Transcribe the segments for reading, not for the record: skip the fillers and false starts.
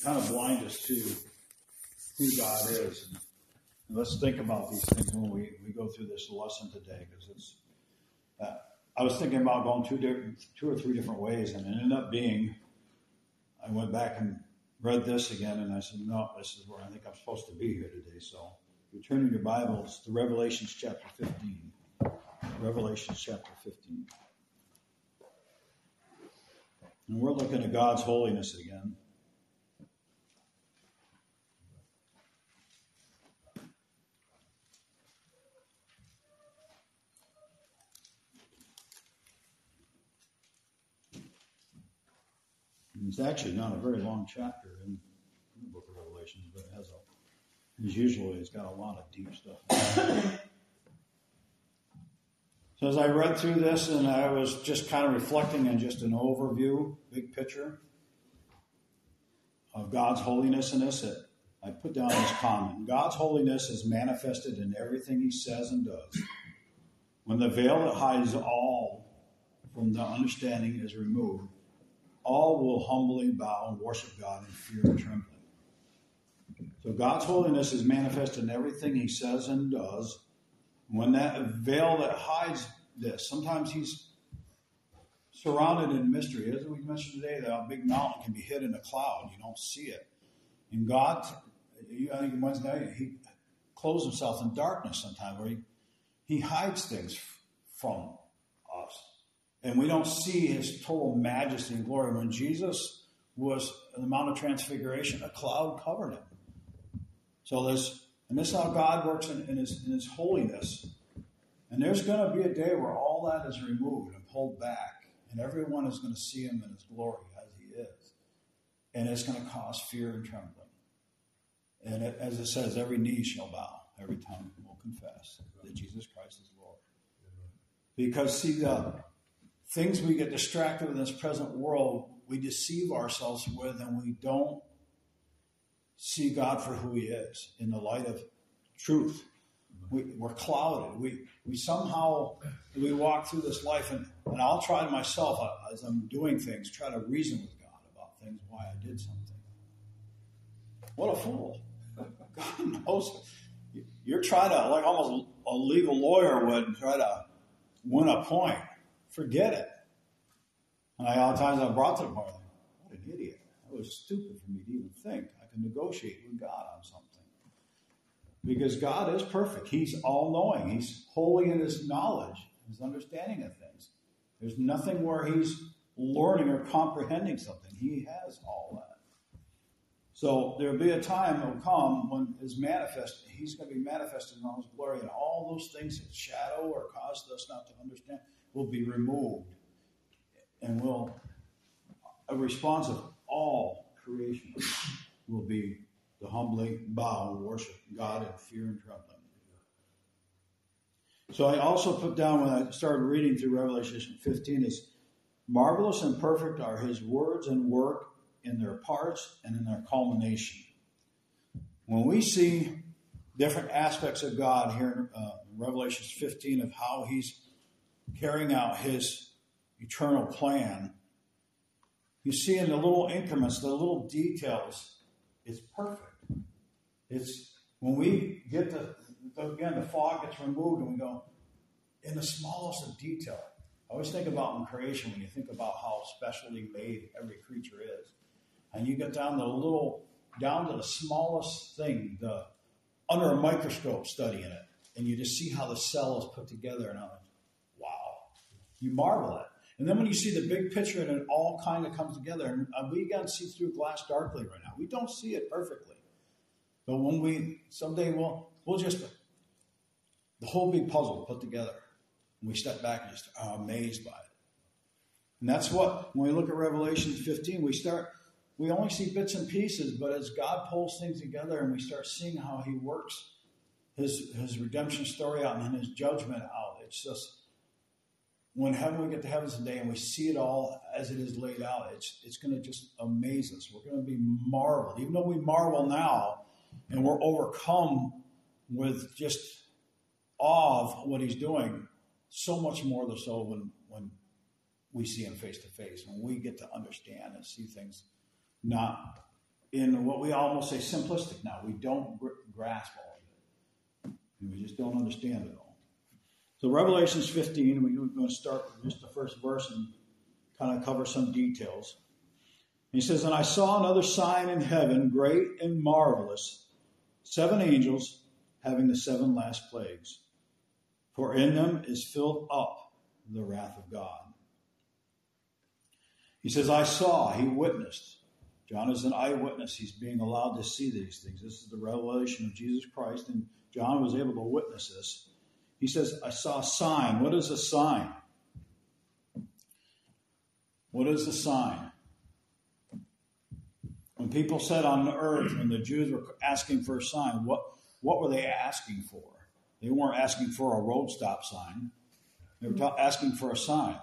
kind of blind us to who God is. And let's think about these things when we go through this lesson today, because it's. I was thinking about going two or three different ways, and it ended up being. I went back and read this again, and I said, no, this is where I think I'm supposed to be here today. So, if you turn in your Bibles to Revelations chapter 15. Revelations chapter 15. And we're looking at God's holiness again. It's actually not a very long chapter in the book of Revelation, but it has as usual, it's got a lot of deep stuff. So as I read through this, and I was just kind of reflecting on just an overview, big picture of God's holiness in this, I put down this comment. God's holiness is manifested in everything he says and does. When the veil that hides all from the understanding is removed, all will humbly bow and worship God in fear and trembling. So God's holiness is manifested in everything he says and does. When that veil that hides this, sometimes he's surrounded in mystery. As we mentioned today, that big mountain can be hid in a cloud. You don't see it. And God, I think Wednesday, he clothes himself in darkness sometimes, where he hides things from us. And we don't see his total majesty and glory. When Jesus was in the Mount of Transfiguration, a cloud covered him. So this is how God works in his holiness. And there's going to be a day where all that is removed and pulled back, and everyone is going to see him in his glory as he is. And it's going to cause fear and trembling. And as it says, every knee shall bow, every tongue will confess that Jesus Christ is Lord. Because, see, the things we get distracted with in this present world, we deceive ourselves with, and we don't see God for who he is in the light of truth. We're clouded. We somehow walk through this life, and I'll try myself as I'm doing things, try to reason with God about things, why I did something. What a fool. God knows. You're trying to, like almost a legal lawyer would, try to win a point. Forget it. And a lot of times I've brought to the point, what an idiot. That was stupid for me to even think I can negotiate with God on something. Because God is perfect. He's all-knowing. He's holy in his knowledge, his understanding of things. There's nothing where he's learning or comprehending something. He has all that. So there'll be a time that will come when he's going to be manifested in all his glory, and all those things that shadow or cause us not to understand will be removed. And a response of all creation will be to humbly bow and worship God in fear and trembling. So I also put down, when I started reading through Revelation 15, is marvelous and perfect are his words and work in their parts and in their culmination. When we see different aspects of God here in Revelation 15 of how he's carrying out his eternal plan, you see in the little increments, the little details, it's perfect. It's when we get the fog gets removed and we go in the smallest of detail. I always think about in creation, when you think about how specially made every creature is, and you get down to the smallest thing, under a microscope studying it, and you just see how the cell is put together, and I'm like, wow, you marvel at it. And then when you see the big picture and it all kind of comes together, and we can see through glass darkly right now. We don't see it perfectly. But when someday we'll just, the whole big puzzle put together. And we step back and just are amazed by it. And that's what, when we look at Revelation 15, we only see bits and pieces, but as God pulls things together and we start seeing how he works his redemption story out and his judgment out, it's just, when we get to heaven today and we see it all as it is laid out, it's going to just amaze us. We're going to be marveled. Even though we marvel now and we're overcome with just awe of what he's doing, so much more so when we see him face to face, when we get to understand and see things not in what we almost say simplistic now. We don't grasp all of it. We just don't understand it all. So Revelations 15, we're going to start with just the first verse and kind of cover some details. He says, "And I saw another sign in heaven, great and marvelous, 7 angels having the 7 last plagues. For in them is filled up the wrath of God." He says, I saw, he witnessed. John is an eyewitness. He's being allowed to see these things. This is the revelation of Jesus Christ, and John was able to witness this. He says, I saw a sign. What is a sign? What is a sign? When people said on the earth, when the Jews were asking for a sign, what were they asking for? They weren't asking for a road stop sign. They were asking for a sign.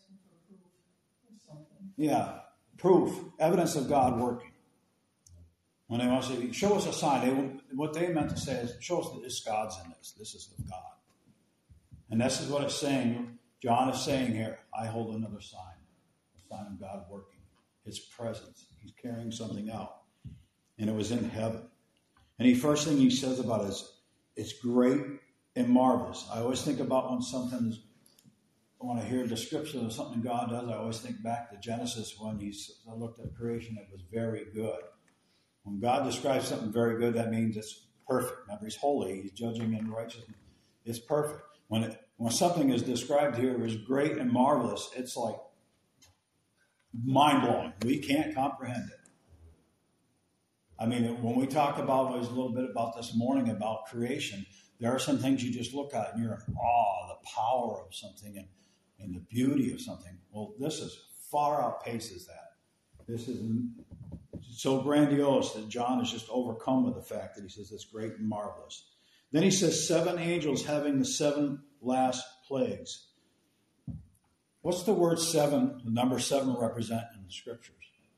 Yeah, proof, evidence of God working. When they want to say, show us a sign, what they meant to say is, show us that this God's in this. This is of God. And this is what it's saying. John is saying here, I hold another sign, a sign of God working, his presence. He's carrying something out. And it was in heaven. And the first thing he says about it is, it's great and marvelous. I always think about when something is, when I hear a description of something God does, I always think back to Genesis when I looked at creation, it was very good. When God describes something very good, that means it's perfect. Remember, he's holy. He's judging in righteousness. It's perfect. When something is described here as great and marvelous, it's like mind-blowing. We can't comprehend it. I mean, when we talk about, there's a little bit about this morning about creation, there are some things you just look at and you're in awe, the power of something and the beauty of something. Well, this is far outpaces that. This is so grandiose that John is just overcome with the fact that he says it's great and marvelous. Then he says 7 angels having the 7 last plagues. What's the word 7, the number 7 represent in the scriptures?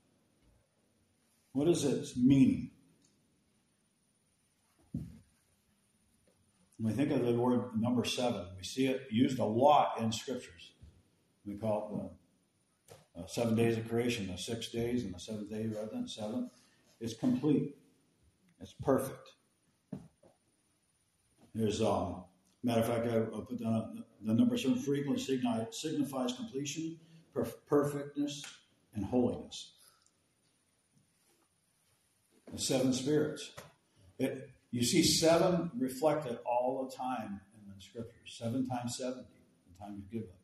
What is its meaning? When we think of the word number 7, we see it used a lot in scriptures. We call it the 7 days of creation, the 6 days, and the 7th day rather than 7. It's complete. It's perfect. There's, matter of fact, I put down the number 7 frequently signifies completion, perfectness, and holiness. The 7 spirits. You see 7 reflected all the time in the scriptures. 7 times 70, the time you give it.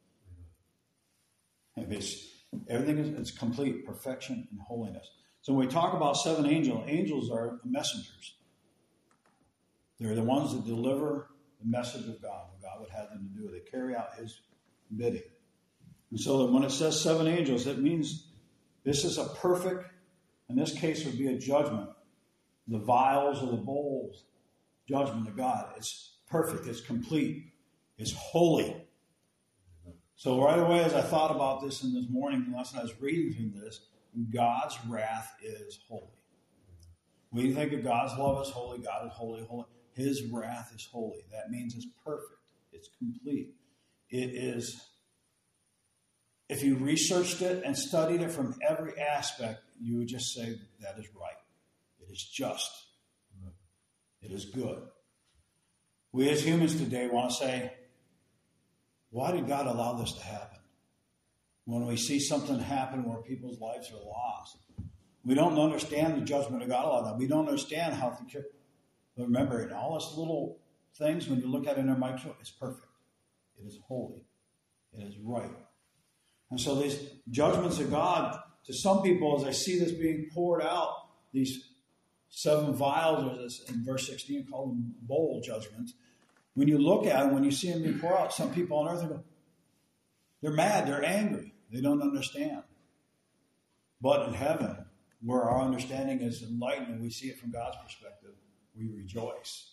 Everything is complete, perfection and holiness. So when we talk about 7 angels are messengers. They're the ones that deliver the message of God, what God would have them to do. They carry out his bidding. And so that when it says 7 angels, it means this is a perfect, in this case would be a judgment. The vials or the bowls, judgment of God. It's perfect, it's complete, it's holy. So right away, as I thought about this in this morning lesson, I was reading through this, God's wrath is holy. We think of God's love as holy, God is holy, holy. His wrath is holy. That means it's perfect. It's complete. It is, if you researched it and studied it from every aspect, you would just say that is right. It is just. It is good. We as humans today want to say, why did God allow this to happen? When we see something happen where people's lives are lost, we don't understand the judgment of God. We don't understand how to remember it. All those little things, when you look at it in a microscope, it's perfect. It is holy. It is right. And so these judgments of God, to some people, as I see this being poured out, these 7 vials, or this in verse 16, called them bowl judgments. When you look at them, when you see them being poured out, some people on earth they're mad, they're angry, they don't understand. But in heaven, where our understanding is enlightened and we see it from God's perspective, we rejoice.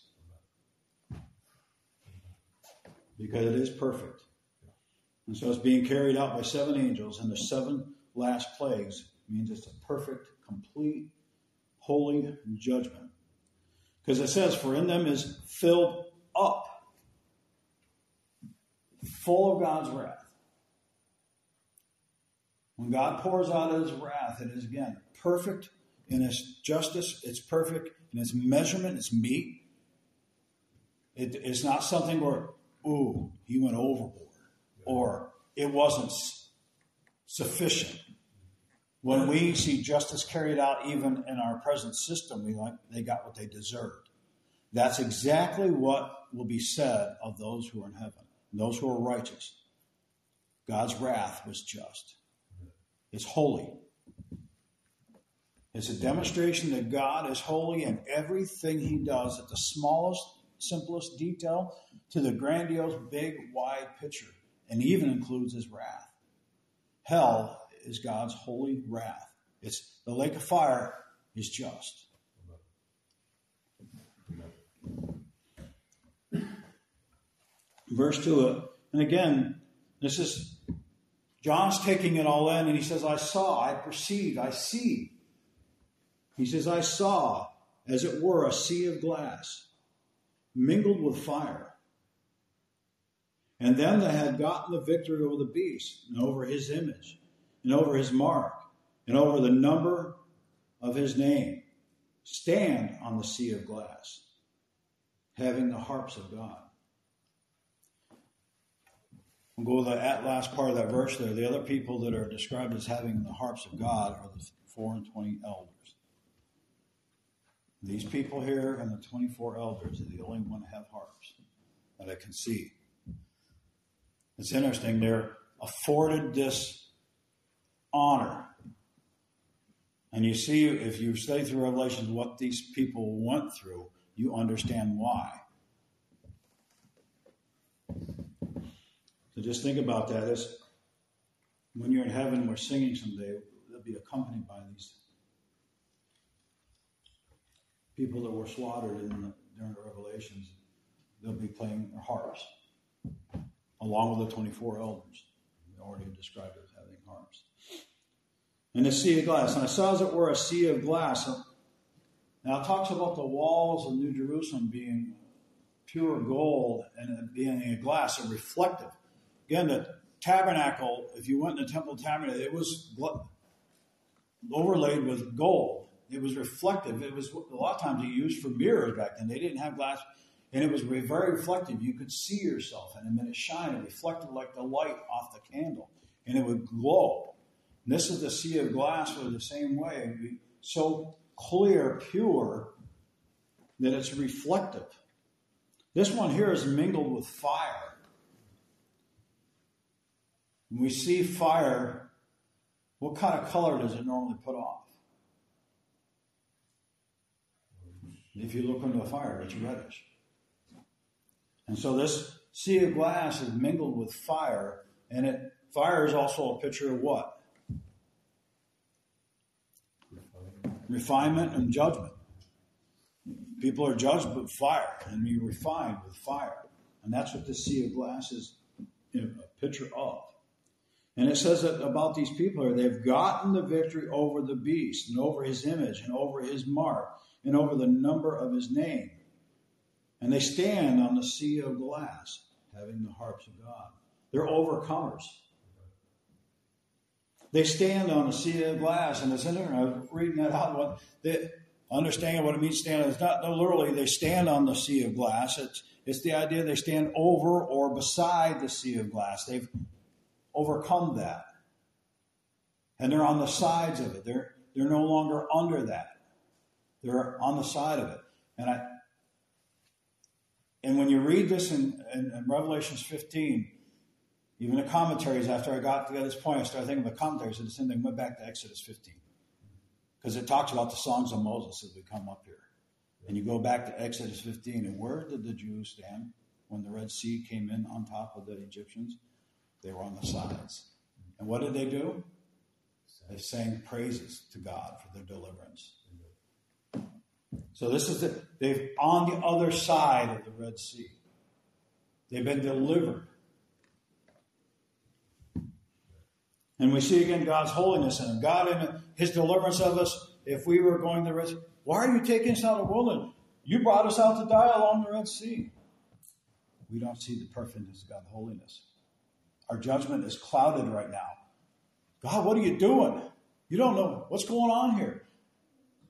Because it is perfect. And so it's being carried out by 7 angels, and the 7 last plagues means it's a perfect, complete, holy judgment. Because it says, for in them is filled up, full of God's wrath. When God pours out his wrath, it is again perfect in its justice, it's perfect, in its measurement, its meat. It's not something where, ooh, he went overboard, or it wasn't sufficient. When we see justice carried out even in our present system, they got what they deserved. That's exactly what will be said of those who are in heaven, those who are righteous. God's wrath was just. It's holy. It's a demonstration that God is holy in everything he does, at the smallest, simplest detail to the grandiose, big, wide picture, and even includes his wrath. Hell is God's holy wrath. It's the lake of fire is just. Verse 2, and again, this is, John's taking it all in, and he says, I saw, I perceived, I see. He says, I saw, as it were, a sea of glass, mingled with fire. And them that had gotten the victory over the beast, and over his image, and over his mark, and over the number of his name, stand on the sea of glass, having the harps of God. We'll go to that last part of that verse there. The other people that are described as having the harps of God are the 24 elders. These people here and the 24 elders are the only one that have harps that I can see. It's interesting. They're afforded this honor. And you see, if you study through Revelation what these people went through, you understand why. So just think about that. As when you're in heaven, we're singing someday, they'll be accompanied by these people that were slaughtered during the Revelations. They'll be playing their harps, along with the 24 elders. We already described it as having harps. And the sea of glass. And I saw as it were a sea of glass. Now it talks about the walls of New Jerusalem being pure gold and it being a glass, a reflective. Again, the tabernacle, if you went in the temple tabernacle, it was overlaid with gold. It was reflective. It was a lot of times you used for mirrors back then. They didn't have glass, and it was very reflective. You could see yourself, and when it shined, it reflected like the light off the candle, and it would glow. And this is the sea of glass, was the same way. It would be so clear, pure, that it's reflective. This one here is mingled with fire. When we see fire, what kind of color does it normally put off? If you look into a fire, it's reddish. And so this sea of glass is mingled with fire, and fire is also a picture of what? Refinement and judgment. People are judged with fire, and you're refined with fire. And that's what this sea of glass is a picture of. And it says that about these people, they've gotten the victory over the beast, and over his image, and over his mark, and over the number of his name. And they stand on the sea of glass, having the harps of God. They're overcomers. They stand on the sea of glass, and it's in there. I was reading that out. Understanding what it means to stand. It's not literally they stand on the sea of glass. It's the idea they stand over or beside the sea of glass. They've overcome that, and they're on the sides of it. They're no longer under that. They're on the side of it. And when you read this in Revelation 15, even the commentaries, after I got to this point, I started thinking about commentaries, and then went back to Exodus 15. Because it talks about the songs of Moses as we come up here. And you go back to Exodus 15, and where did the Jews stand when the Red Sea came in on top of the Egyptians? They were on the sides. And what did they do? They sang praises to God for their deliverance. So this is they've on the other side of the Red Sea. They've been delivered. And we see again God's holiness in him. God in his deliverance of us. If we were going to the Red Sea, why are you taking us out of the wilderness? You brought us out to die along the Red Sea. We don't see the perfectness of God's holiness. Our judgment is clouded right now. God, what are you doing? You don't know what's going on here.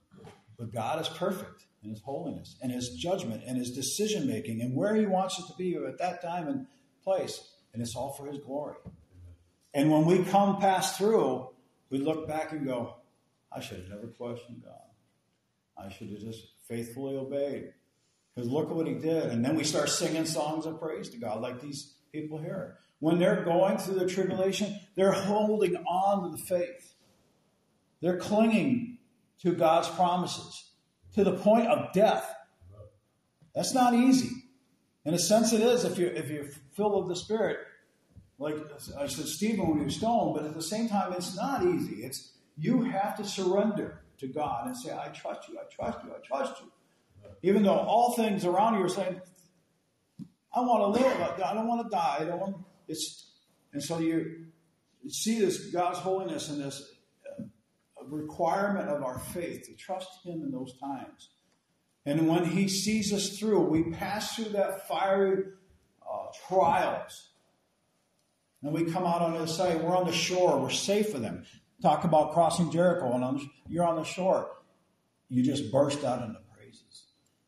But God is perfect in his holiness and his judgment and his decision making and where he wants us to be at that time and place. And it's all for his glory. And when we pass through, we look back and go, I should have never questioned God. I should have just faithfully obeyed. Because look at what he did. And then we start singing songs of praise to God like these people here. When they're going through the tribulation, they're holding on to the faith. They're clinging to God's promises to the point of death. That's not easy. In a sense it is if you're filled with the Spirit. Like I said, Stephen when he was stoned, but at the same time it's not easy. You have to surrender to God and say, I trust you, I trust you, I trust you. Even though all things around you are saying, I want to live, I don't want to die. And so you see this God's holiness and this requirement of our faith to trust him in those times. And when he sees us through, we pass through that fiery trials. And we come out on the other side. We're on the shore. We're safe with him. Talk about crossing Jericho, and you're on the shore. You just burst out into praises.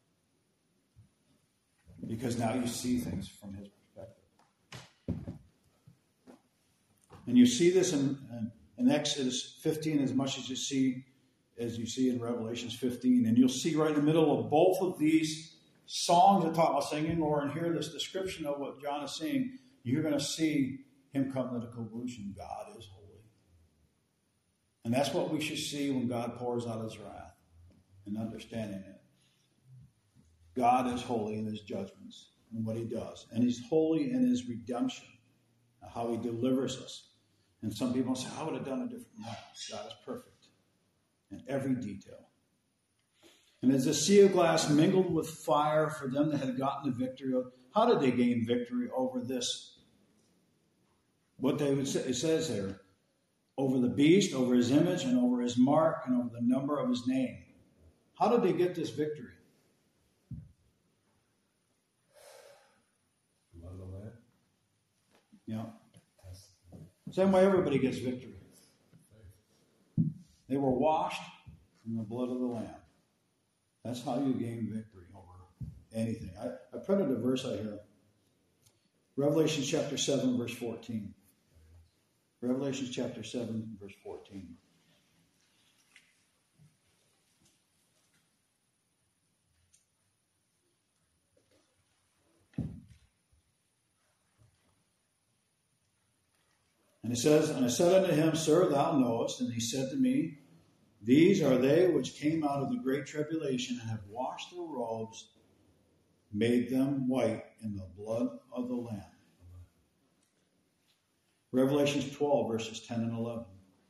Because now you see things from his perspective. And you see this in Exodus 15 as much as you see in Revelations 15. And you'll see right in the middle of both of these songs that talk about singing, or in here this description of what John is saying, you're going to see him come to the conclusion, God is holy. And that's what we should see when God pours out his wrath and understanding it. God is holy in his judgments and what he does. And he's holy in his redemption, how he delivers us. And some people say, I would have done it differently. No, God is perfect in every detail. And as the sea of glass mingled with fire for them that had gotten the victory, how did they gain victory over this? What it says there, over the beast, over his image, and over his mark, and over the number of his name. How did they get this victory? Yeah. Same way everybody gets victory. They were washed in the blood of the Lamb. That's how you gain victory over anything. I printed a verse out here. Revelation chapter 7, verse 14. Revelation chapter 7, verse 14. And it says, and I said unto him, Sir, thou knowest. And he said to me, These are they which came out of the great tribulation and have washed their robes, made them white in the blood of the Lamb. Revelation 12, verses 10 and 11.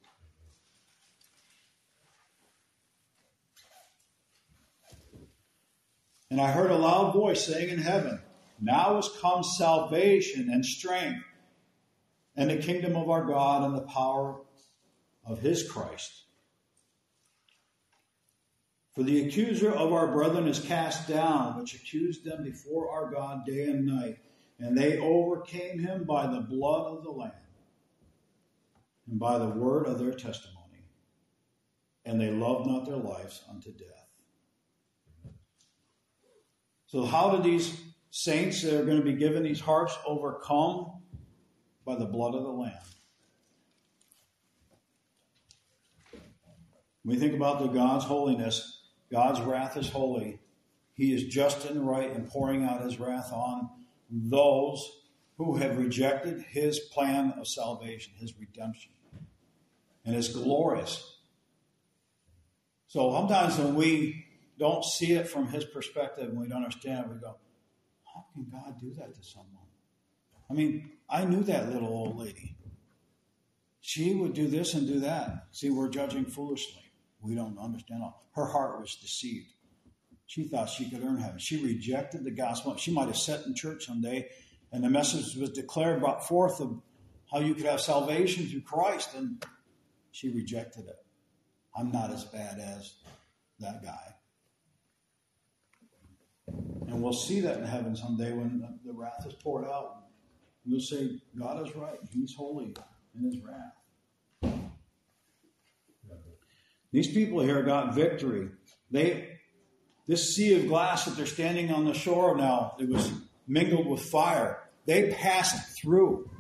And I heard a loud voice saying in heaven, Now is come salvation and strength, and the kingdom of our God and the power of his Christ. For the accuser of our brethren is cast down, which accused them before our God day and night. And they overcame him by the blood of the Lamb and by the word of their testimony. And they loved not their lives unto death. So how did these saints that are going to be given these hearts overcome? By the blood of the Lamb. When we think about the God's holiness, God's wrath is holy. He is just and right in pouring out his wrath on those who have rejected his plan of salvation, his redemption. And it's glorious. So sometimes when we don't see it from his perspective and we don't understand it, we go, how can God do that to someone? I mean, I knew that little old lady. She would do this and do that. See, we're judging foolishly. We don't understand. Her heart was deceived. She thought she could earn heaven. She rejected the gospel. She might have sat in church someday, and the message was declared, brought forth of how you could have salvation through Christ, and she rejected it. I'm not as bad as that guy. And we'll see that in heaven someday when the wrath is poured out. We'll say, God is right. He's holy in his wrath. These people here got victory. This sea of glass that they're standing on the shore of now, it was mingled with fire. They passed through.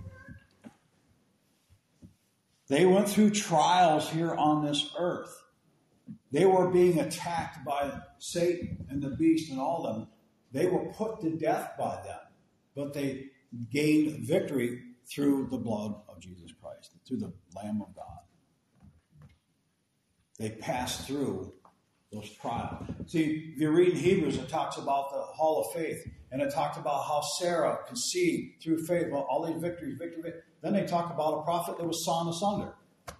They went through trials here on this earth. They were being attacked by Satan and the beast and all of them. They were put to death by them. But they gained victory through the blood of Jesus Christ, through the Lamb of God. They passed through those trials. See, if you read Hebrews, it talks about the hall of faith. And it talked about how Sarah conceived through faith, all these victories, victory. Then they talk about a prophet that was sawn asunder.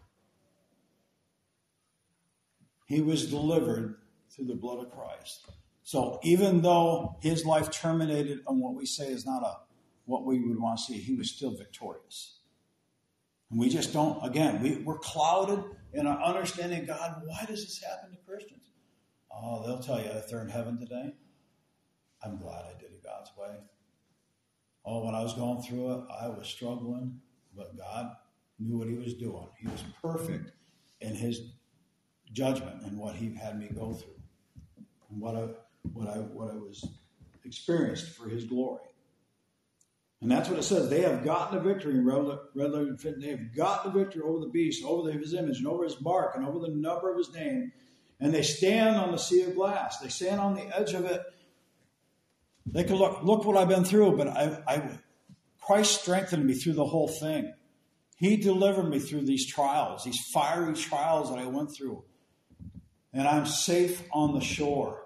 He was delivered through the blood of Christ. So even though his life terminated on what we say is not what we would want to see, he was still victorious. And we just don't, again, we're clouded in our understanding, God, why does this happen to Christians? Oh, they'll tell you if they're in heaven today, I'm glad I did it God's way. Oh, when I was going through it, I was struggling, but God knew what he was doing. He was perfect in his judgment and what he had me go through and what I was experienced for his glory. And that's what it says. They have gotten the victory in Revelation. They have gotten the victory over the beast, over his image, and over his mark, and over the number of his name. And they stand on the sea of glass. They stand on the edge of it. They could look what I've been through, but Christ strengthened me through the whole thing. He delivered me through these trials, these fiery trials that I went through. And I'm safe on the shore.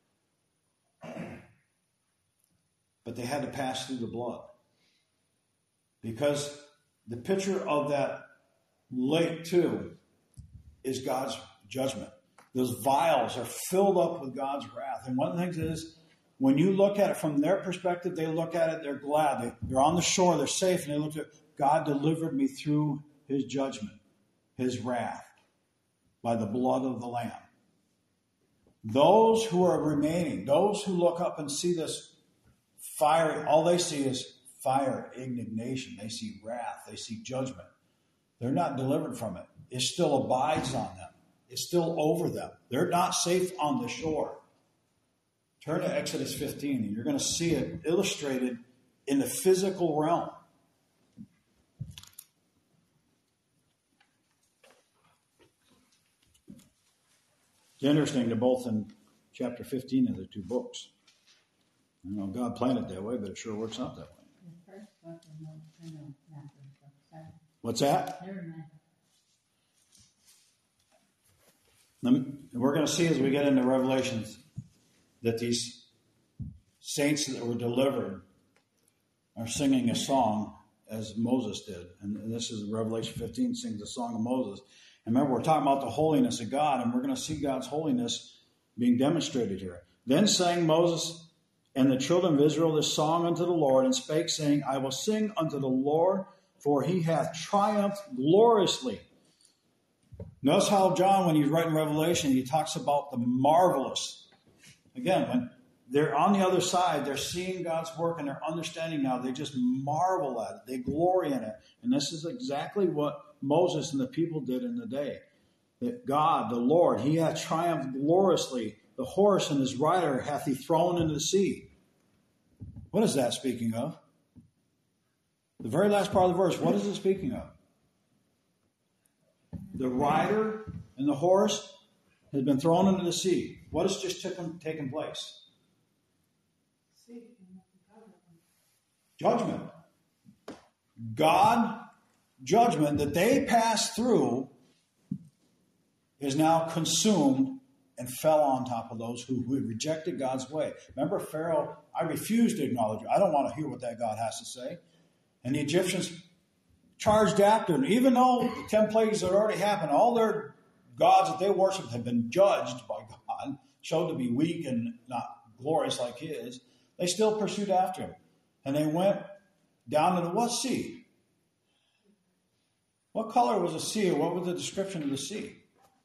But they had to pass through the blood. Because the picture of that lake, too, is God's judgment. Those vials are filled up with God's wrath. And one of the things is, when you look at it from their perspective, they look at it, they're glad. They're on the shore, they're safe, and they look at God delivered me through his judgment, his wrath, by the blood of the Lamb. Those who are remaining, those who look up and see this fire, all they see is fire, indignation. They see wrath. They see judgment. They're not delivered from it. It still abides on them. It's still over them. They're not safe on the shore. Turn to Exodus 15, and you're going to see it illustrated in the physical realm. It's interesting, they're both in chapter 15 of the two books. You know, God planned it that way, but it sure works out that way. What's that? We're going to see as we get into Revelations that these saints that were delivered are singing a song as Moses did. And this is Revelation 15, sings the song of Moses. And remember, we're talking about the holiness of God, and we're going to see God's holiness being demonstrated here. Then sang Moses and the children of Israel this song unto the Lord, and spake, saying, I will sing unto the Lord, for he hath triumphed gloriously. Notice how John, when he's writing Revelation, he talks about the marvelous. Again, when they're on the other side, they're seeing God's work and they're understanding now. They just marvel at it. They glory in it. And this is exactly what Moses and the people did in the day. That God, the Lord, he hath triumphed gloriously. The horse and his rider hath he thrown into the sea. What is that speaking of? The very last part of the verse, what is it speaking of? The rider and the horse has been thrown into the sea. What has just taken place? Judgment. God, judgment that they passed through is now consumed and fell on top of those who rejected God's way. Remember Pharaoh, I refuse to acknowledge you. I don't want to hear what that God has to say. And the Egyptians charged after him. Even though the 10 plagues had already happened, all their gods that they worshipped had been judged by God, showed to be weak and not glorious like his, they still pursued after him. And they went down into what sea? What color was the sea, or what was the description of the sea?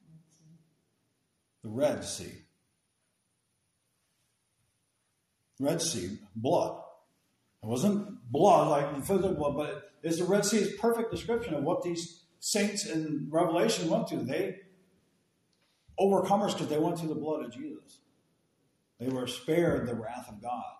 The Red Sea. Red Sea, blood. It wasn't blood like physical blood, but it's the Red Sea's perfect description of what these saints in Revelation went through. They overcomers because they went through the blood of Jesus. They were spared the wrath of God.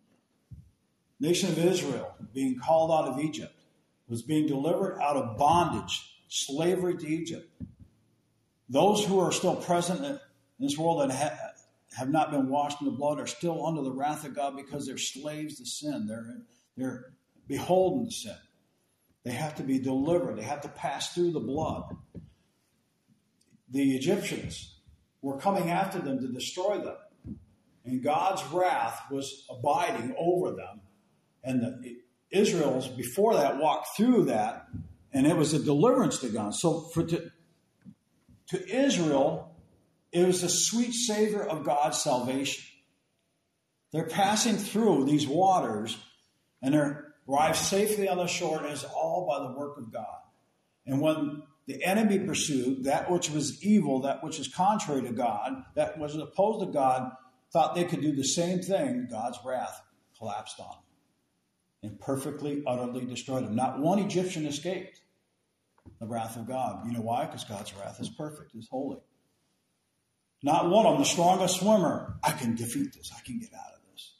Nation of Israel, being called out of Egypt, was being delivered out of bondage, slavery to Egypt. Those who are still present in this world that have not been washed in the blood are still under the wrath of God because they're slaves to sin. They're beholden to sin. They have to be delivered. They have to pass through the blood. The Egyptians were coming after them to destroy them. And God's wrath was abiding over them. And the Israels, before that, walked through that, and it was a deliverance to God. So to Israel, it was the sweet savor of God's salvation. They're passing through these waters, and they're arrived safely on the shore, and it's all by the work of God. And when the enemy pursued that which was evil, that which is contrary to God, that was opposed to God, thought they could do the same thing, God's wrath collapsed on them and perfectly, utterly destroyed them. Not one Egyptian escaped the wrath of God. You know why? Because God's wrath is perfect, is holy. Not one of them, the strongest swimmer, I can defeat this, I can get out of this.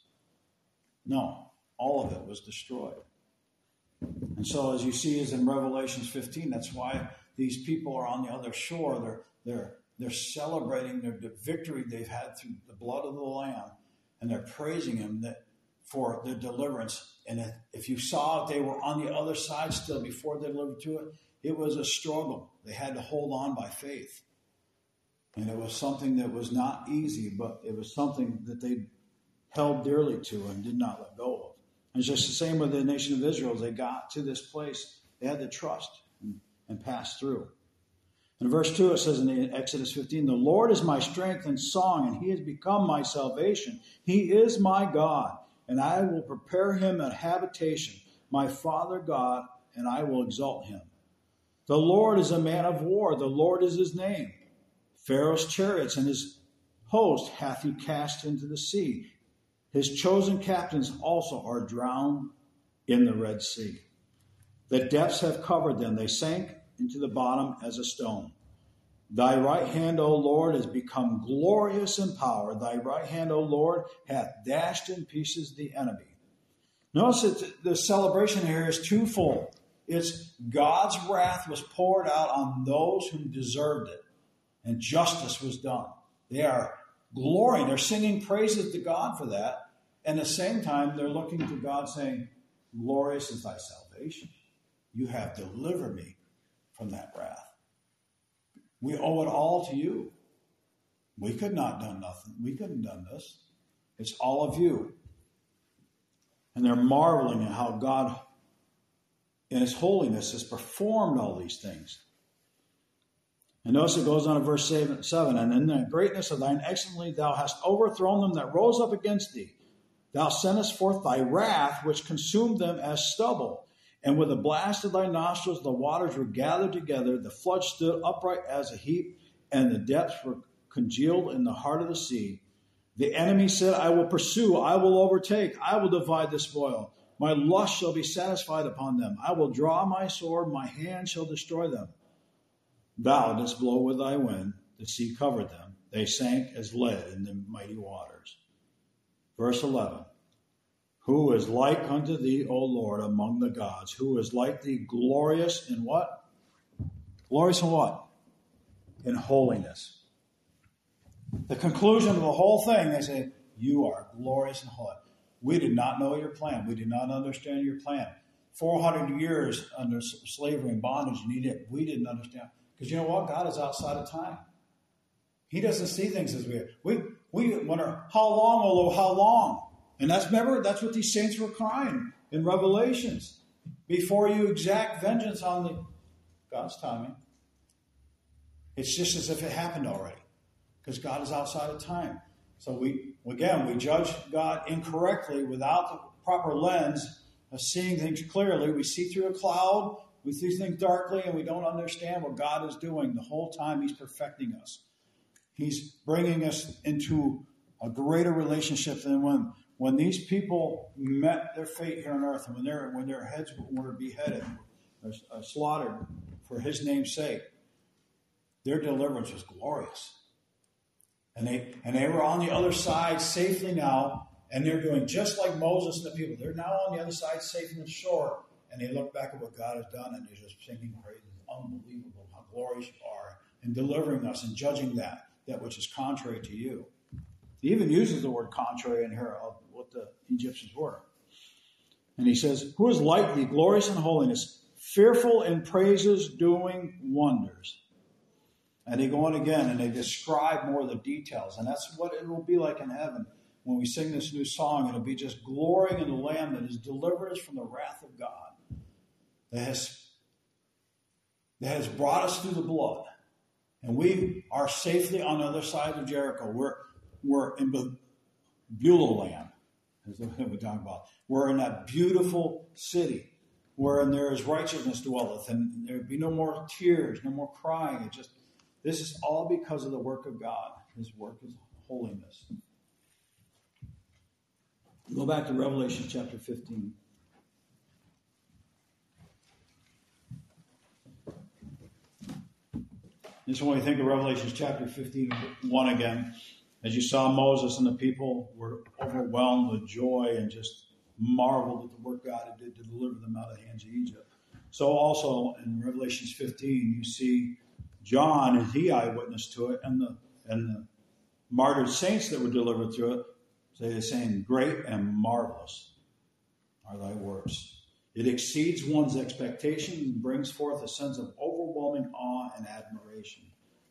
No, all of it was destroyed. And so as you see is in Revelation 15, that's why these people are on the other shore. They're celebrating the victory they've had through the blood of the Lamb, and they're praising Him for their deliverance. And if you saw it, they were on the other side still before they delivered to it. It was a struggle. They had to hold on by faith. And it was something that was not easy, but it was something that they held dearly to and did not let go of. And it's just the same with the nation of Israel. As they got to this place, they had to trust and pass through. In verse 2, it says in Exodus 15, the Lord is my strength and song, and He has become my salvation. He is my God, and I will prepare Him a habitation, my Father God, and I will exalt Him. The Lord is a man of war. The Lord is His name. Pharaoh's chariots and his host hath He cast into the sea. His chosen captains also are drowned in the Red Sea. The depths have covered them. They sank into the bottom as a stone. Thy right hand, O Lord, has become glorious in power. Thy right hand, O Lord, hath dashed in pieces the enemy. Notice that the celebration here is twofold. It's God's wrath was poured out on those who deserved it, and justice was done. They are glorying. They're singing praises to God for that. And at the same time, they're looking to God saying, glorious is thy salvation. You have delivered me from that wrath. We owe it all to you. We could not have done nothing. We couldn't have done this. It's all of you. And they're marveling at how God, in His holiness, has performed all these things. And notice it goes on in verse 7, and in the greatness of thine excellency thou hast overthrown them that rose up against thee. Thou sentest forth thy wrath, which consumed them as stubble. And with the blast of thy nostrils the waters were gathered together, the flood stood upright as a heap, and the depths were congealed in the heart of the sea. The enemy said, I will pursue, I will overtake, I will divide the spoil. My lust shall be satisfied upon them. I will draw my sword, my hand shall destroy them. Thou didst blow with thy wind, the sea covered them. They sank as lead in the mighty waters. Verse 11. Who is like unto thee, O Lord, among the gods? Who is like thee, glorious in what? Glorious in what? In holiness. The conclusion of the whole thing, they say, you are glorious in holiness. We did not know your plan. We did not understand your plan. 400 years under slavery and bondage, we didn't understand. Because you know what? God is outside of time. He doesn't see things as we are. We wonder, how long, O Lord, how long? And that's what these saints were crying in Revelations. Before you exact vengeance on God's timing. It's just as if it happened already. Because God is outside of time. So we judge God incorrectly without the proper lens of seeing things clearly. We see through a cloud, we see things darkly, and we don't understand what God is doing the whole time He's perfecting us. He's bringing us into a greater relationship than when these people met their fate here on earth, and when their heads were beheaded, slaughtered for His name's sake. Their deliverance was glorious. And they were on the other side safely now, and they're doing just like Moses and the people. They're now on the other side, safe in the shore, and they look back at what God has done, and they're just singing praises. Unbelievable how glorious you are in delivering us and judging that which is contrary to you. He even uses the word contrary in here of what the Egyptians were. And he says, who is like thee, glorious in holiness, fearful in praises, doing wonders. And they go on again, and they describe more of the details. And that's what it will be like in heaven. When we sing this new song, it'll be just glorying in the Lamb that has delivered us from the wrath of God, that has brought us through the blood. And we are safely on the other side of Jericho. We're in Beulah land, is what we're talking about. We're in that beautiful city wherein there is righteousness dwelleth, and there be no more tears, no more crying. This is all because of the work of God. His work is holiness. Go back to Revelation chapter 15. This is when we think of Revelation chapter 15:1 again. As you saw, Moses and the people were overwhelmed with joy and just marveled at the work God did to deliver them out of the hands of Egypt. So also in Revelation 15, you see John, and he eyewitness to it, and the martyred saints that were delivered through it, saying, great and marvelous are thy works. It exceeds one's expectations and brings forth a sense of overwhelming awe and admiration.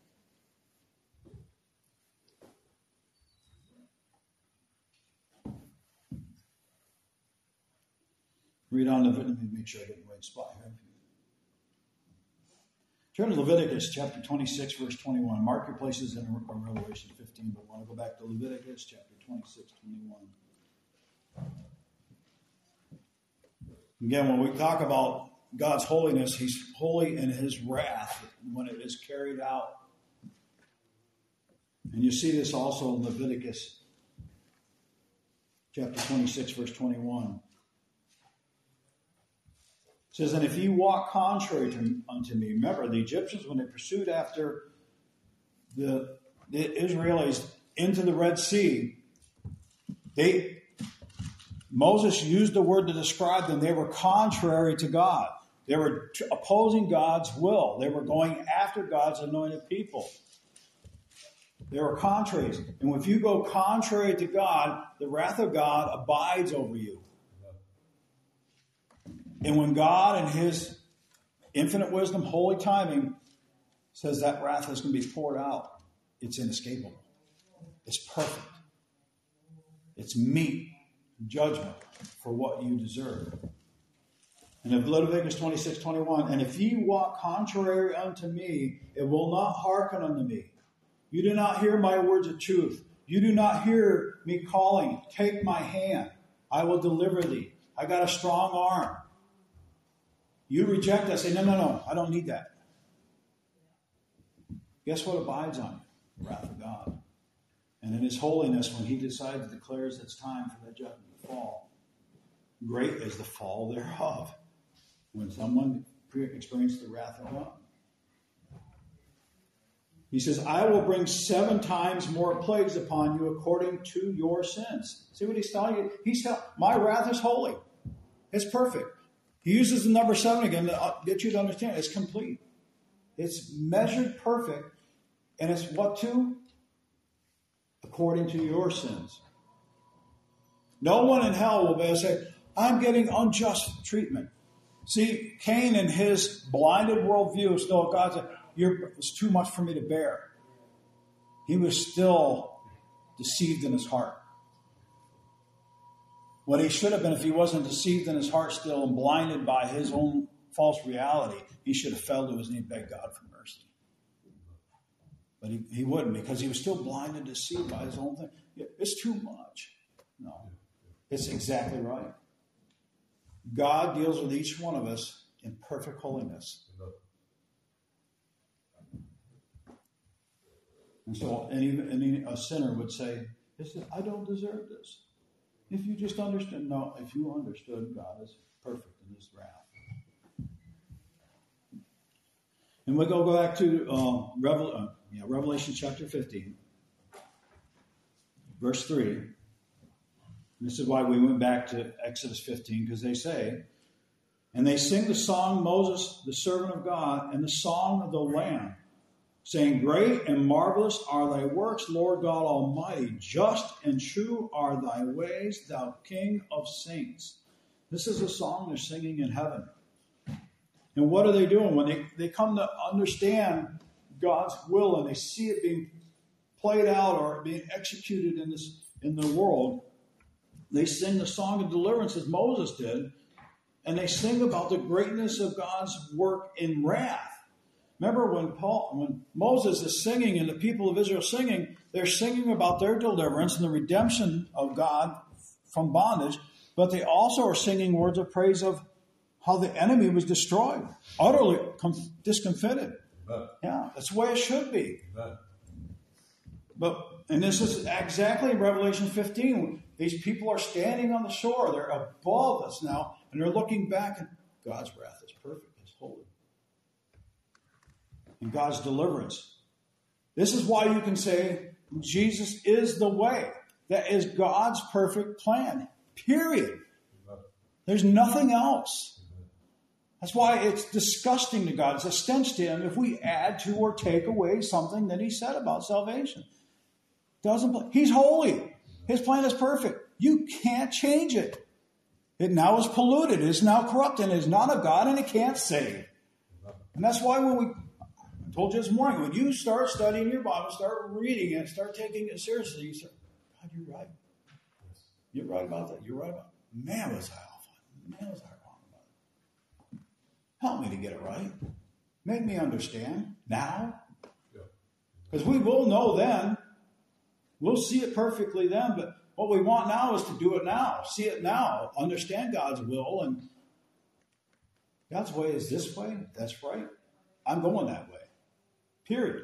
Read on, let me make sure I get in the right spot here. Turn to Leviticus chapter 26, verse 21. Mark your places in Revelation 15, but I want to go back to Leviticus chapter 26, 21. Again, when we talk about God's holiness, he's holy in his wrath when it is carried out. And you see this also in Leviticus chapter 26, verse 21. It says, and if ye walk contrary unto me, remember the Egyptians, when they pursued after the Israelites into the Red Sea, Moses used the word to describe them. They were contrary to God. They were opposing God's will. They were going after God's anointed people. They were contraries. And if you go contrary to God, the wrath of God abides over you. And when God in his infinite wisdom, holy timing, says that wrath is going to be poured out, it's inescapable. It's perfect. It's meet judgment for what you deserve. And in Leviticus 26:21, and if ye walk contrary unto me, it will not hearken unto me. You do not hear my words of truth. You do not hear me calling, take my hand. I will deliver thee. I got a strong arm. You reject that. Say, no, I don't need that. Guess what abides on you? The wrath of God. And in his holiness, when he decides, declares it's time for that judgment to fall, great is the fall thereof. When someone experienced the wrath of God. He says, I will bring 7 times more plagues upon you according to your sins. See what he's telling you? He's telling, my wrath is holy. It's perfect. He uses the number 7 again to get you to understand. It's complete. It's measured perfect. And it's what to? According to your sins. No one in hell will be able to say, I'm getting unjust treatment. See, Cain in his blinded worldview still, God said, it's too much for me to bear. He was still deceived in his heart. What he should have been, if he wasn't deceived in his heart still and blinded by his own false reality, he should have fell to his knee and begged God for mercy. But he wouldn't, because he was still blind and deceived by his own thing. It's too much. No, it's exactly right. God deals with each one of us in perfect holiness. And so a sinner would say, I don't deserve this. If you just understood, no, if you understood, God is perfect in his wrath. And we go back to Revelation chapter 15. verse 3. This is why we went back to Exodus 15, because they say, and they sing the song Moses, the servant of God, and the song of the Lamb, saying, great and marvelous are thy works, Lord God Almighty. Just and true are thy ways, thou King of saints. This is a song they're singing in heaven. And what are they doing? When they come to understand God's will and they see it being played out or being executed in the world, they sing the song of deliverance as Moses did, and they sing about the greatness of God's work in wrath. Remember when Moses is singing and the people of Israel are singing, they're singing about their deliverance and the redemption of God from bondage, but they also are singing words of praise of how the enemy was destroyed, utterly discomfited. Yeah, that's the way it should be. And this is exactly Revelation 15. These people are standing on the shore. They're above us now, and they're looking back, and God's wrath is perfect. It's holy. And God's deliverance. This is why you can say Jesus is the way. That is God's perfect plan. Period. There's nothing else. That's why it's disgusting to God. It's a stench to him if we add to or take away something that he said about salvation. He's holy. His plan is perfect. You can't change it. It now is polluted. It is now corrupt and it is not of God and it can't save. And that's why I told you this morning, when you start studying your Bible, start reading it, start taking it seriously, you say, God, you're right. You're right about that. You're right about it. Man, was I off. Man, was I wrong about it. Help me to get it right. Make me understand now. Because we will know then. We'll see it perfectly then, but what we want now is to do it now. See it now. Understand God's will. And God's way is this way. That's right. I'm going that way. Period.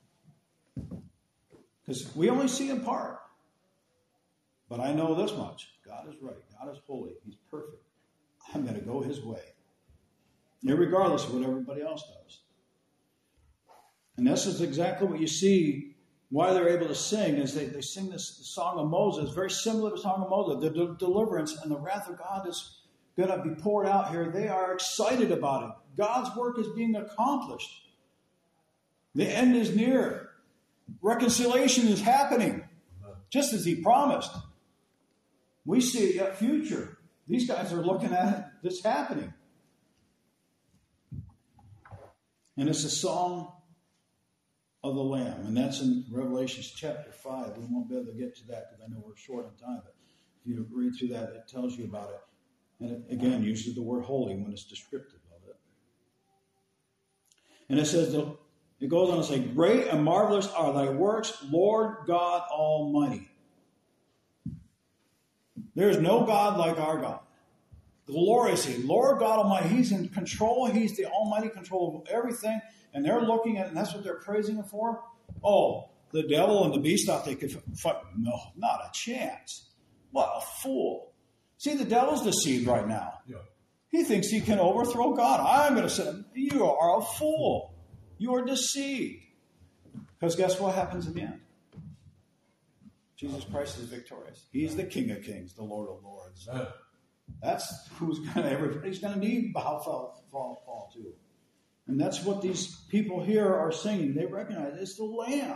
Because we only see in part. But I know this much. God is right. God is holy. He's perfect. I'm going to go his way. Regardless of what everybody else does. And this is exactly what you see. Why they're able to sing is they sing this song of Moses, very similar to the song of Moses. The deliverance and the wrath of God is going to be poured out here. They are excited about it. God's work is being accomplished. The end is near. Reconciliation is happening, just as he promised. We see it yet future. These guys are looking at it, this happening. And it's a song of the Lamb, and that's in Revelation chapter 5. We won't be able to get to that because I know we're short on time, but if you read through that, it tells you about it. And it, again, uses the word holy when it's descriptive of it. And it says, it goes on to say, great and marvelous are thy works, Lord God Almighty. There is no God like our God. Gloriously, Lord God Almighty, he's in control. He's the almighty control of everything. And they're looking at it, and that's what they're praising him for. Oh, the devil and the beast thought they could fight. No, not a chance. What a fool. See, the devil's deceived right now. Yeah. He thinks he can overthrow God. I'm going to say, you are a fool. You are deceived. Because guess what happens in the end? Jesus Christ is victorious. He's the King of Kings, the Lord of Lords. That's who's going to, everybody's going to need bow, fall to. And that's what these people here are singing. They recognize it's the Lamb.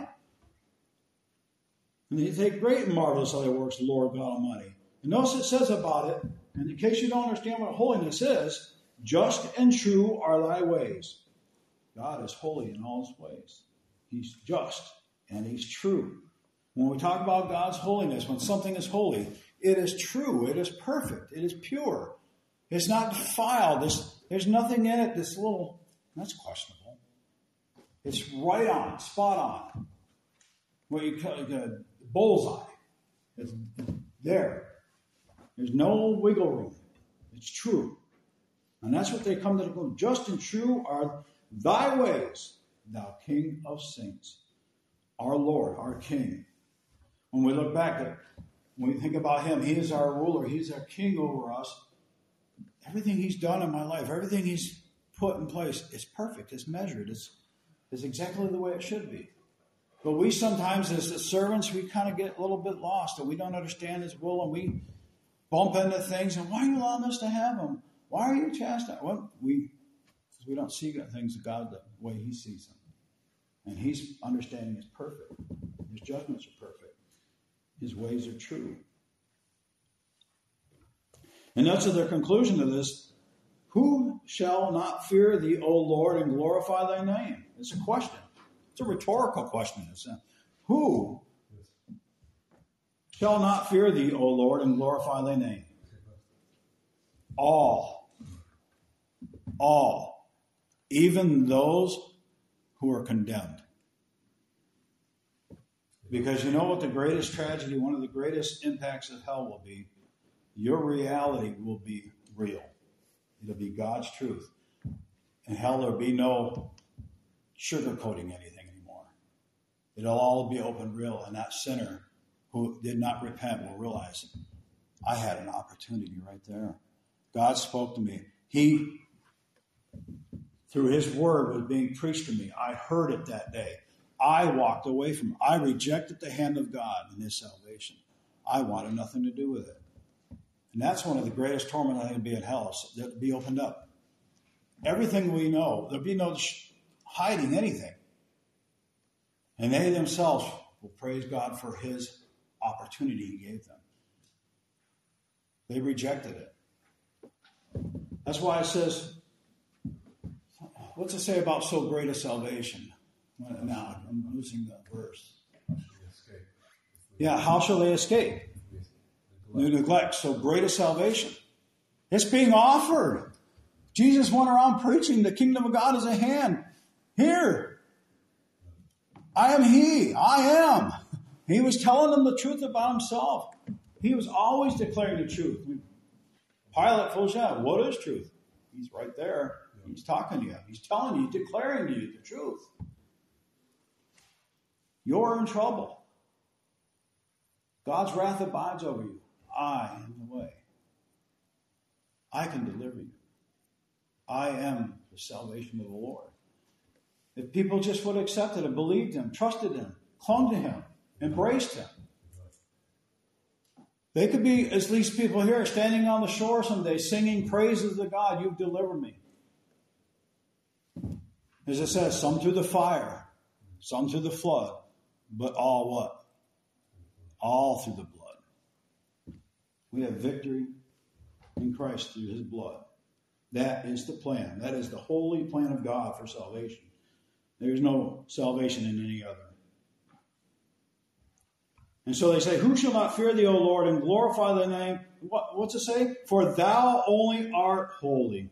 And they take great and marvelous are thy works, Lord God Almighty. And notice it says about it, and in case you don't understand what holiness is, just and true are thy ways. God is holy in all his ways. He's just and he's true. When we talk about God's holiness, when something is holy, it is true, it is perfect, it is pure. It's not defiled. There's nothing in it that's questionable. It's right on, spot on. What you call a bullseye. It's there. There's no wiggle room. It's true. And that's what they come to the conclusion. Just and true are thy ways, thou King of saints. Our Lord, our King. When we look back when we think about him, he is our ruler. He's our king over us. Everything he's done in my life, everything he's put in place, it's perfect, it's measured, it's exactly the way it should be. But we sometimes, as the servants, we kind of get a little bit lost, and we don't understand His will, and we bump into things, and why are you allowing us to have them? Why are you chastising? Well, we don't see things of God the way He sees them. And His understanding is perfect. His judgments are perfect. His ways are true. And that's the conclusion to this. Who shall not fear Thee, O Lord, and glorify Thy name? It's a question. It's a rhetorical question. Who shall not fear Thee, O Lord, and glorify Thy name? All. All. Even those who are condemned. Because you know what the greatest tragedy, one of the greatest impacts of hell will be? Your reality will be real. It'll be God's truth. In hell, there'll be no sugarcoating anything anymore. It'll all be open, real. And that sinner who did not repent will realize, I had an opportunity right there. God spoke to me. He, through His word, was being preached to me. I heard it that day. I walked away from it. I rejected the hand of God in His salvation. I wanted nothing to do with it. And that's one of the greatest torments I think be in hell, is that it'll be opened up. Everything we know, there'll be no hiding anything. And they themselves will praise God for His opportunity He gave them. They rejected it. That's why it says, what's it say about so great a salvation? Now, I'm losing that verse. Yeah, how shall they escape? New neglect, so great a salvation. It's being offered. Jesus went around preaching the kingdom of God is at hand. Here. I am He. I am. He was telling them the truth about Himself. He was always declaring the truth. Pilate goes out. What is truth? He's right there. He's talking to you. He's telling you, declaring to you the truth. You're in trouble. God's wrath abides over you. I am the way. I can deliver you. I am the salvation of the Lord. If people just would have accepted Him, believed Him, trusted Him, clung to Him, embraced Him. They could be, as these people here, standing on the shore someday, singing praises to God, You've delivered me. As it says, some through the fire, some through the flood, but all what? All through the blood. We have victory in Christ through His blood. That is the plan. That is the holy plan of God for salvation. There is no salvation in any other. And so they say, who shall not fear Thee, O Lord, and glorify Thy name? What's it say? For Thou only art holy.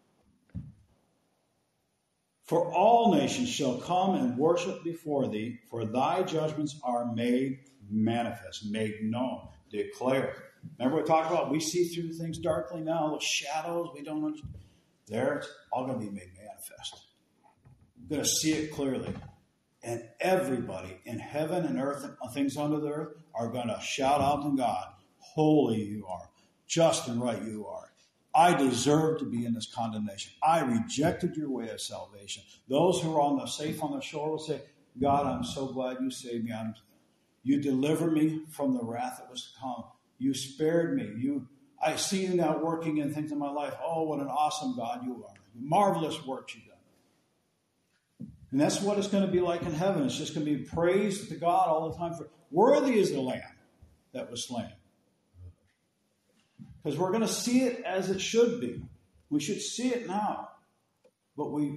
For all nations shall come and worship before Thee, for Thy judgments are made manifest, made known, declared. Remember we talked about, we see through things darkly now, those shadows, we don't understand. There, it's all going to be made manifest. We're going to see it clearly. And everybody in heaven and earth and things under the earth are going to shout out to God, holy You are, just and right You are. I deserve to be in this condemnation. I rejected Your way of salvation. Those who are safe on the shore will say, God, I'm so glad You saved me. You delivered me from the wrath that was to come. You spared me. I see You now working in things in my life. Oh, what an awesome God You are. Marvelous works You've done. And that's what it's going to be like in heaven. It's just going to be praise to God all the time. For worthy is the Lamb that was slain. Because we're going to see it as it should be. We should see it now. But we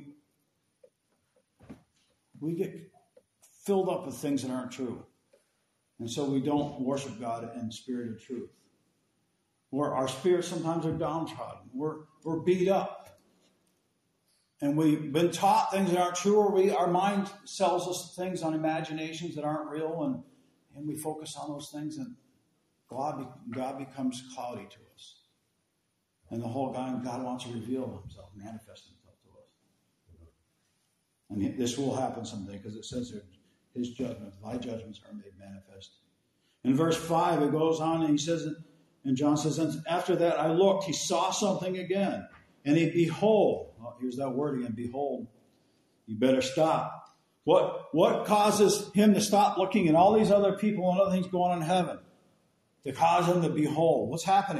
get filled up with things that aren't true. And so we don't worship God in spirit and truth. Or our spirits sometimes are downtrodden. We're beat up. And we've been taught things that aren't true, or our mind sells us things on imaginations that aren't real, and we focus on those things, and God becomes cloudy to us. And the whole God wants to reveal Himself, manifest Himself to us. And this will happen someday, because it says there, His judgments, Thy judgments are made manifest. In verse 5, it goes on, and he says, and John says, and after that I looked, he saw something again. And behold, here's that word again, behold. You better stop. What causes him to stop looking at all these other people and other things going on in heaven? To cause him to behold. What's happening?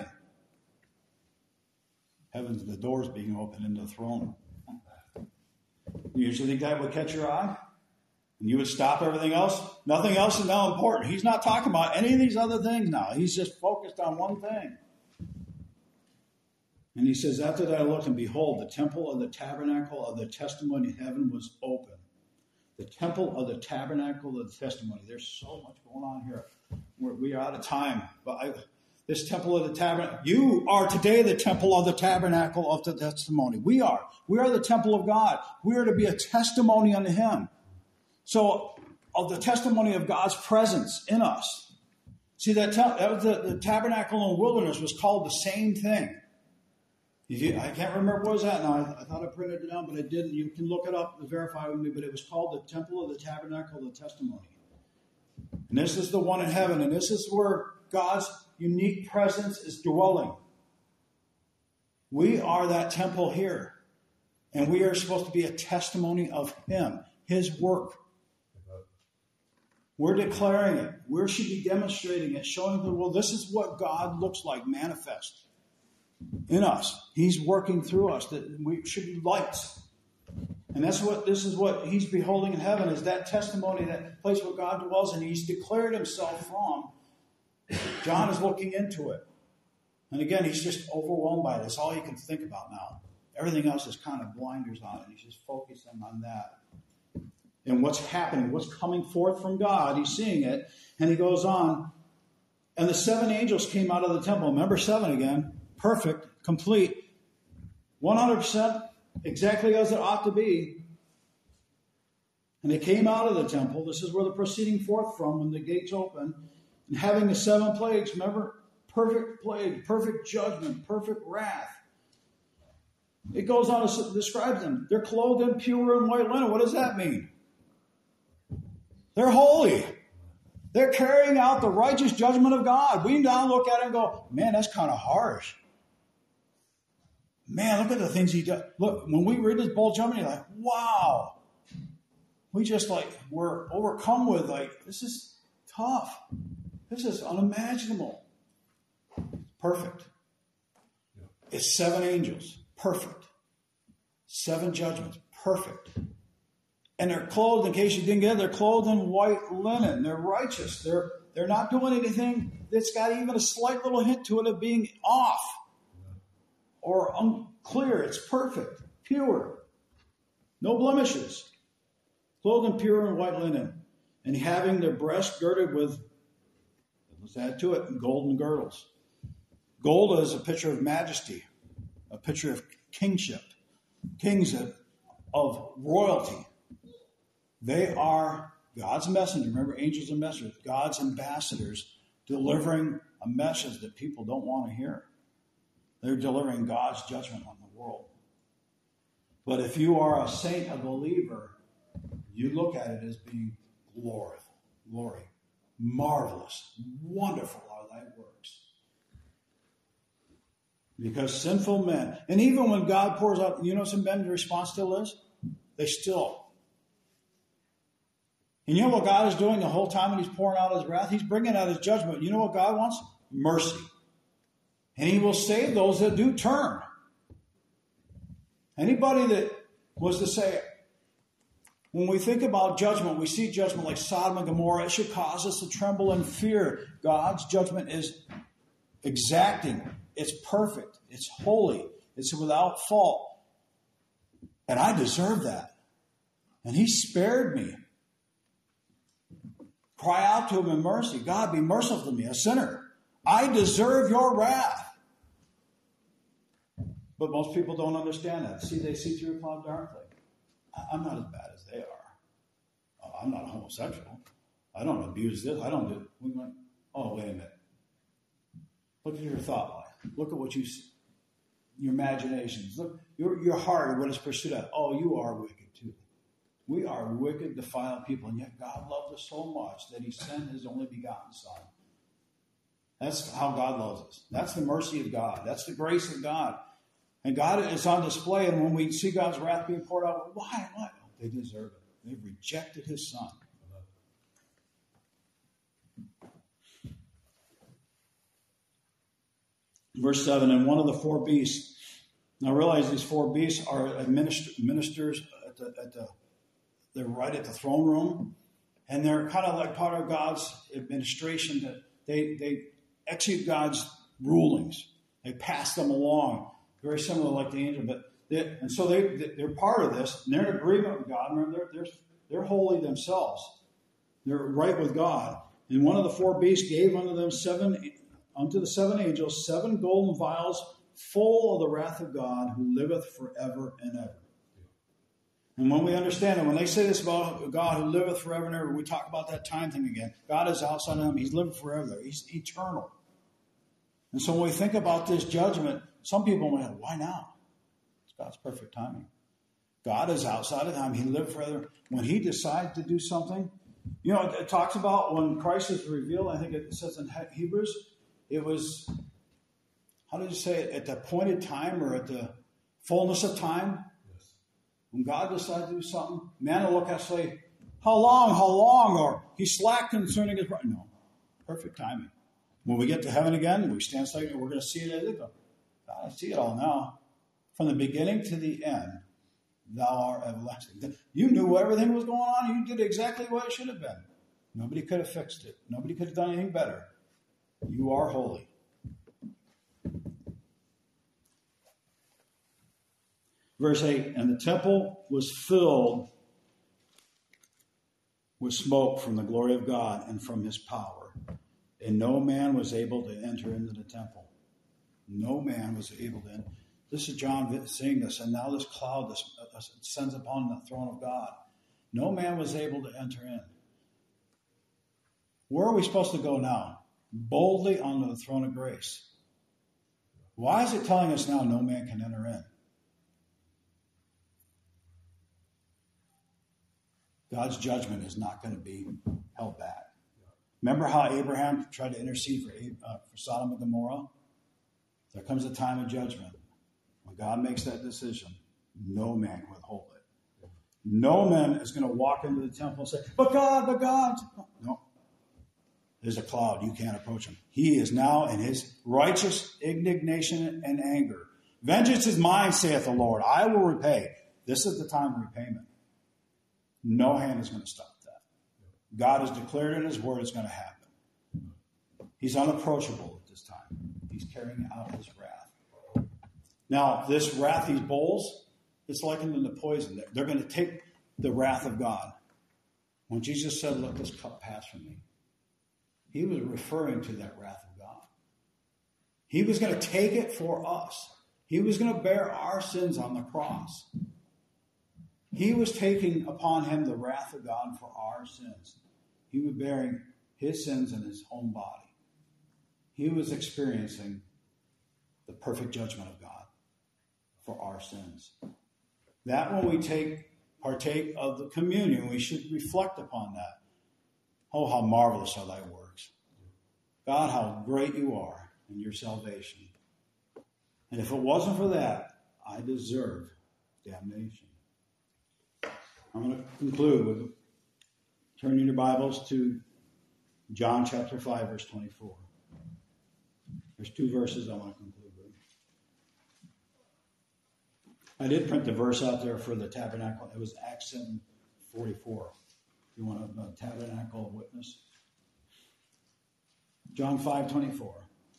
Heaven's the doors being opened into the throne. You usually think that would catch your eye? And you would stop everything else? Nothing else is now important. He's not talking about any of these other things now. He's just focused on one thing. And he says, after that I looked, and behold, the temple of the tabernacle of the testimony in heaven was open. The temple of the tabernacle of the testimony. There's so much going on here. We are out of time. But this temple of the tabernacle, you are today the temple of the tabernacle of the testimony. We are. We are the temple of God. We are to be a testimony unto him. So, of the testimony of God's presence in us. See, that was the tabernacle in the wilderness was called the same thing. I can't remember what was that now. I thought I printed it down, but I didn't. You can look it up and verify with me, but it was called the temple of the tabernacle of the testimony. And this is the one in heaven, and this is where God's unique presence is dwelling. We are that temple here, and we are supposed to be a testimony of him, his work. We're declaring it. We should be demonstrating it, showing the world this is what God looks like manifest in us. He's working through us. That we should be lights. And this is what he's beholding in heaven, is that testimony, that place where God dwells, and he's declared himself from. John is looking into it. And again, he's just overwhelmed by this. All he can think about now. Everything else is kind of blinders on it. He's just focusing on that. And what's happening, what's coming forth from God. He's seeing it. And he goes on. And the 7 angels came out of the temple. Remember 7 again. Perfect, complete, 100%, exactly as it ought to be. And they came out of the temple. This is where they're proceeding forth from when the gates open. And having the 7 plagues, remember, perfect plague, perfect judgment, perfect wrath. It goes on to describe them. They're clothed in pure and white linen. What does that mean? They're holy. They're carrying out the righteous judgment of God. We now look at it and go, man, that's kind of harsh. Man, look at the things he does. Look, when we read this bowl judgment, you're like, wow. We just we're overcome with this is tough. This is unimaginable. Perfect. It's 7 angels. Perfect. 7 judgments. Perfect. And they're clothed, in case you didn't get it, they're clothed in white linen. They're righteous. They're not doing anything that's got even a slight little hint to it of being off or unclear. It's perfect, pure, no blemishes. Clothed in pure and white linen, and having their breasts girded with, let's add to it, golden girdles. Gold is a picture of majesty, a picture of kingship, kings of royalty. They are God's messenger. Remember, angels and messengers, God's ambassadors delivering a message that people don't want to hear. They're delivering God's judgment on the world. But if you are a saint, a believer, you look at it as being glory, marvelous, wonderful how that works. Because sinful men, and even when God pours out, you know what some men's response still is? They still. And you know what God is doing the whole time when he's pouring out his wrath? He's bringing out his judgment. You know what God wants? Mercy. And he will save those that do turn. Anybody that was to say, when we think about judgment, we see judgment like Sodom and Gomorrah. It should cause us to tremble in fear. God's judgment is exacting. It's perfect. It's holy. It's without fault. And I deserve that. And he spared me. Cry out to him in mercy. God, be merciful to me, a sinner. I deserve your wrath. But most people don't understand that. See, they see through a cloud darkly. I'm not as bad as they are. I'm not a homosexual. I don't abuse this. I don't do it. We went, oh, wait a minute. Look at your thought life. Look at what you see. Your imaginations. Look, your heart, what is pursued at. Oh, you are wicked too. We are wicked, defiled people, and yet God loved us so much that he sent his only begotten Son. That's how God loves us. That's the mercy of God. That's the grace of God. And God is on display, and when we see God's wrath being poured out, why? They deserve it. They've rejected his son. Verse 7, and one of the four beasts. Now realize these four beasts are ministers they're right at the throne room. And they're kind of like part of God's administration. That they execute God's rulings. They pass them along. Very similar like the angel. But they're part of this. And they're in agreement with God. Remember, they're holy themselves. They're right with God. And one of the four beasts gave unto the seven angels 7 golden vials full of the wrath of God, who liveth forever and ever. And when we understand it, when they say this about God who liveth forever and ever, we talk about that time thing again. God is outside of him. He's living forever. He's eternal. And so when we think about this judgment, some people might say, why now? It's God's perfect timing. God is outside of time. He lived forever. When he decides to do something, it talks about when Christ is revealed, I think it says in Hebrews, it was, how did you say it? At the appointed time or at the fullness of time? Yes. When God decides to do something, man will look at us and say, how long? Or he's slack concerning his... No. Perfect timing. When we get to heaven again, we stand still, and we're going to see it as it goes. God, I see it all now. From the beginning to the end, thou art everlasting. You knew everything was going on. You did exactly what it should have been. Nobody could have fixed it. Nobody could have done anything better. You are holy. Verse 8, and the temple was filled with smoke from the glory of God and from his power. And no man was able to enter into the temple. No man was able to enter. This is John saying this, and now this cloud descends upon the throne of God. No man was able to enter in. Where are we supposed to go now? Boldly onto the throne of grace. Why is it telling us now no man can enter in? God's judgment is not going to be held back. Remember how Abraham tried to intercede for Sodom and Gomorrah? There comes a time of judgment. When God makes that decision, no man can withhold it. No man is going to walk into the temple and say, but God. No. There's a cloud. You can't approach him. He is now in his righteous indignation and anger. Vengeance is mine, saith the Lord. I will repay. This is the time of repayment. No hand is going to stop that. God has declared in his word it's going to happen. He's unapproachable at this time. He's carrying out his wrath. Now, this wrath, these bowls, it's likened to poison. They're going to take the wrath of God. When Jesus said, let this cup pass from me, he was referring to that wrath of God. He was going to take it for us. He was going to bear our sins on the cross. He was taking upon him the wrath of God for our sins. He was bearing his sins in his own body. He was experiencing the perfect judgment of God for our sins. That when we partake of the communion, we should reflect upon that. Oh, how marvelous are thy works. God, how great you are in your salvation. And if it wasn't for that, I deserve damnation. I'm going to conclude with turning your Bibles to John chapter 5, verse 24. There's 2 verses I want to conclude with. I did print the verse out there for the tabernacle. It was Acts 7:44. You want a tabernacle witness? John 5:24.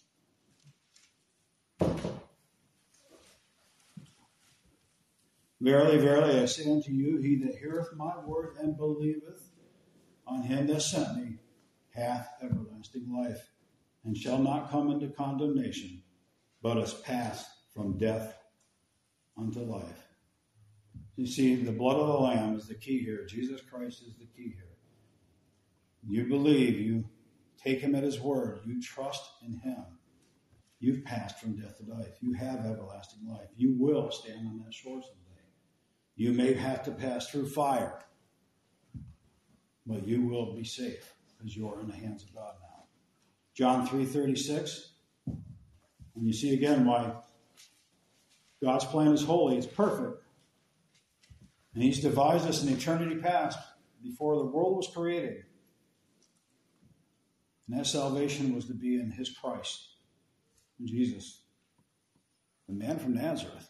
Verily, verily, I say unto you, he that heareth my word and believeth on him that sent me hath everlasting life, and shall not come into condemnation, but is passed from death unto life. You see, the blood of the Lamb is the key here. Jesus Christ is the key here. You believe, you take him at his word, you trust in him. You've passed from death to life. You have everlasting life. You will stand on that shore someday. You may have to pass through fire, but you will be safe because you are in the hands of God now. John 3:36. And you see again why God's plan is holy. It's perfect. And he's devised us in eternity past, before the world was created. And that salvation was to be in his Christ, in Jesus, the man from Nazareth.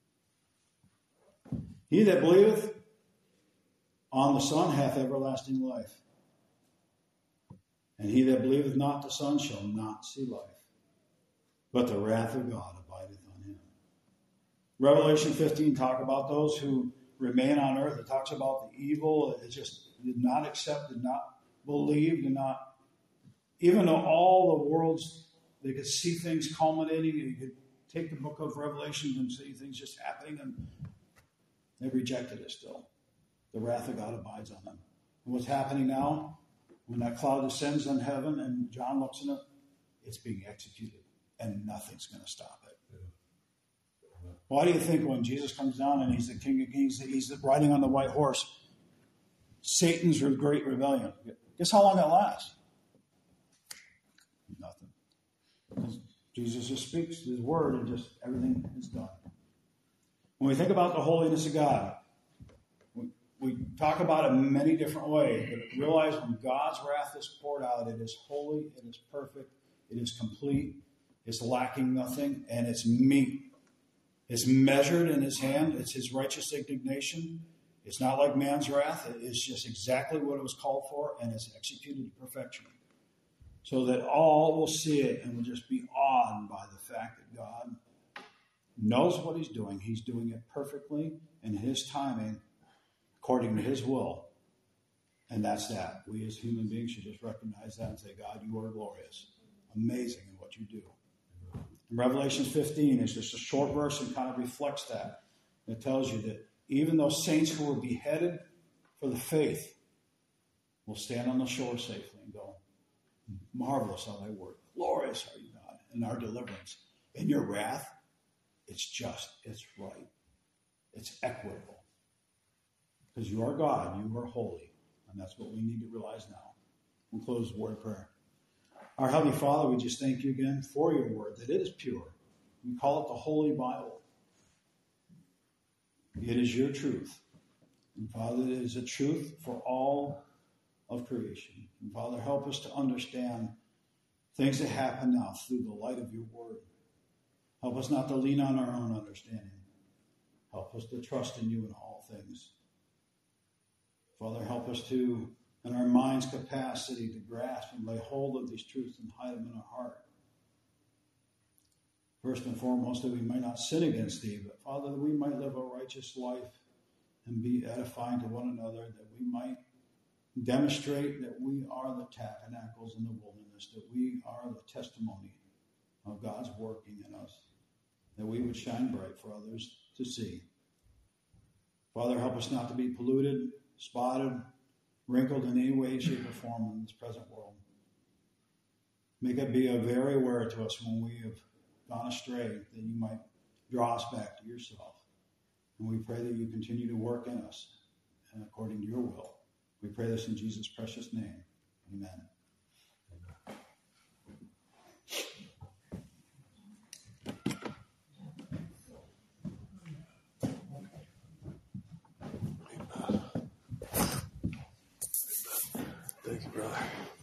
He that believeth on the Son hath everlasting life. And he that believeth not the Son shall not see life, but the wrath of God abideth on him. Revelation 15 talk about those who remain on earth. It talks about the evil. It just did not accept, did not believe, did not, even though all the worlds, they could see things culminating, you could take the book of Revelation and see things just happening, and they rejected it still. The wrath of God abides on them. And what's happening now, when that cloud descends on heaven and John looks in it, it's being executed, and nothing's going to stop it. Why do you think when Jesus comes down and he's the King of Kings, he's riding on the white horse, Satan's great rebellion? Guess how long that lasts? Nothing. Jesus just speaks his word and just everything is done. When we think about the holiness of God, we talk about it in many different ways, but realize when God's wrath is poured out, it is holy, it is perfect, it is complete, it's lacking nothing, and it's meet. It's measured in his hand. It's his righteous indignation. It's not like man's wrath. It's just exactly what it was called for, and it's executed to perfection. So that all will see it and will just be awed by the fact that God knows what he's doing. He's doing it perfectly in his timing, according to his will. And that's that. We as human beings should just recognize that and say, God, you are glorious. Amazing in what you do. In Revelation 15, it's just a short verse and kind of reflects that. It tells you that even those saints who were beheaded for the faith will stand on the shore safely and go, marvelous are thy word. Glorious are you, God, in our deliverance. In your wrath, it's just, it's right, it's equitable. Because you are God, you are holy. And that's what we need to realize now. We'll close with a word of prayer. Our Heavenly Father, we just thank you again for your word, that it is pure. We call it the Holy Bible. It is your truth. And Father, it is a truth for all of creation. And Father, help us to understand things that happen now through the light of your word. Help us not to lean on our own understanding. Help us to trust in you in all things. Father, help us to, in our mind's capacity, to grasp and lay hold of these truths and hide them in our heart. First and foremost, that we might not sin against thee, but Father, that we might live a righteous life and be edifying to one another, that we might demonstrate that we are the tabernacles in the wilderness, that we are the testimony of God's working in us, that we would shine bright for others to see. Father, help us not to be polluted, spotted, wrinkled in any way, shape, or form in this present world. Make it be very aware to us when we have gone astray, that you might draw us back to yourself. And we pray that you continue to work in us and according to your will. We pray this in Jesus' precious name. Amen. Thank you, brother.